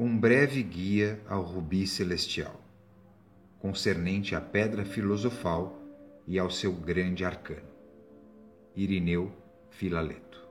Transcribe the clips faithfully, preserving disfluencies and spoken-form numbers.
Um breve guia ao rubi celestial, concernente à pedra filosofal e ao seu grande arcano. Irineu Filaleto.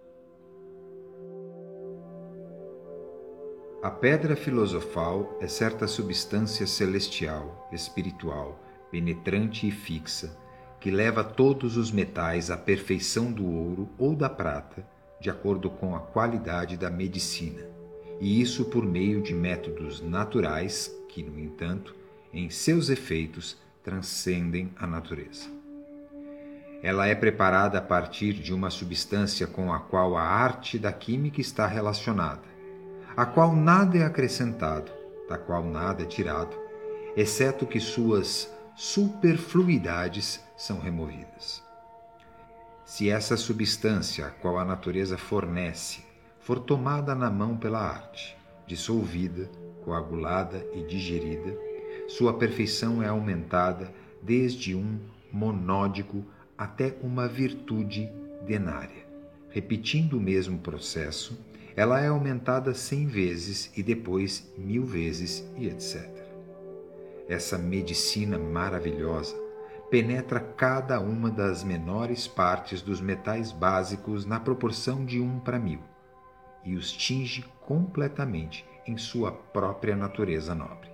A pedra filosofal é certa substância celestial, espiritual, penetrante e fixa, que leva todos os metais à perfeição do ouro ou da prata, de acordo com a qualidade da medicina, e isso por meio de métodos naturais que, no entanto, em seus efeitos, transcendem a natureza. Ela é preparada a partir de uma substância com a qual a arte da química está relacionada, a qual nada é acrescentado, da qual nada é tirado, exceto que suas superfluidades são removidas. Se essa substância a qual a natureza fornece for tomada na mão pela arte, dissolvida, coagulada e digerida, sua perfeição é aumentada desde um monódico até uma virtude denária. Repetindo o mesmo processo, ela é aumentada cem vezes e depois mil vezes e etcétera. Essa medicina maravilhosa penetra cada uma das menores partes dos metais básicos na proporção de um para mil e os tinge completamente em sua própria natureza nobre.